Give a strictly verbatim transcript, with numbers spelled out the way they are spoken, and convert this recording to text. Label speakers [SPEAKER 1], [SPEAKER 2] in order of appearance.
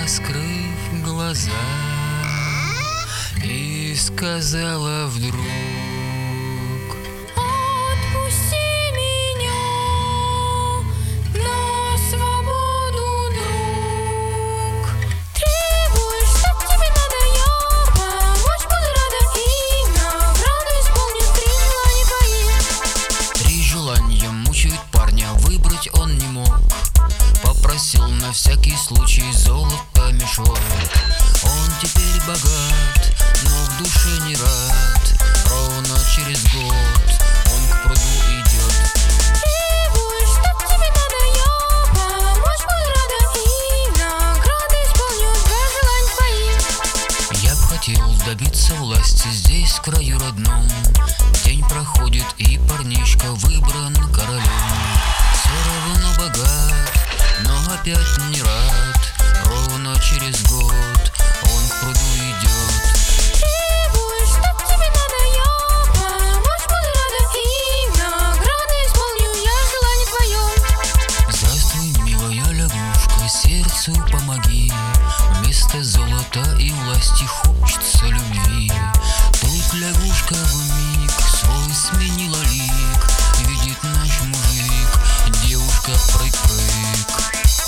[SPEAKER 1] раскрыв глаза, и сказала вдруг:
[SPEAKER 2] отпусти меня на свободу, друг. Требуешь, чтоб тебе надо, я помочь буду рада, и награду исполню три желания твои.
[SPEAKER 1] Три желания мучают парня, выбрать он не мог. Попросил на всякий случай золото мешок. Он теперь богат, но в душе не рад. Ровно через год он к пруду идет.
[SPEAKER 2] Требуешь, чтоб тебе надо, я помочь буду рада, и награду исполню два желания твои.
[SPEAKER 1] Я б хотел добиться власти здесь, в краю родном. День проходит, и парнишка выбран королем. Все равно богат, но опять не рад. Ровно через год он к пруду идет.
[SPEAKER 2] Требуешь, чтоб тебе надо, я помочь буду рада, и награду исполню я желание твое.
[SPEAKER 1] Здравствуй, милая лягушка, сердцу помоги. Вместо золота и власти хочется любви. Тут лягушка вмиг свой сменила лик. Видит наш мужик, девушка прыг-прыг.